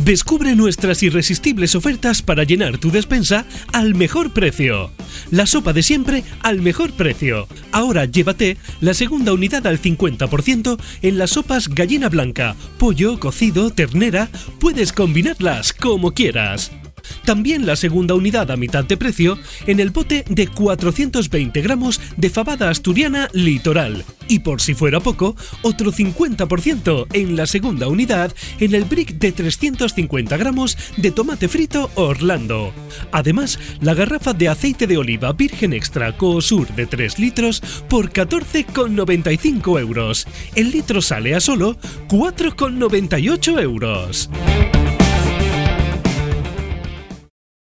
Descubre nuestras irresistibles ofertas para llenar tu despensa al mejor precio. La sopa de siempre al mejor precio. Ahora llévate la segunda unidad al 50% en las sopas gallina blanca, pollo, cocido, ternera. Puedes combinarlas como quieras. También la segunda unidad a mitad de precio en el bote de 420 gramos de fabada asturiana Litoral. Y por si fuera poco, otro 50% en la segunda unidad en el brick de 350 gramos de tomate frito Orlando. Además, la garrafa de aceite de oliva virgen extra Coosur de 3 litros por 14,95 euros. El litro sale a solo 4,98 euros.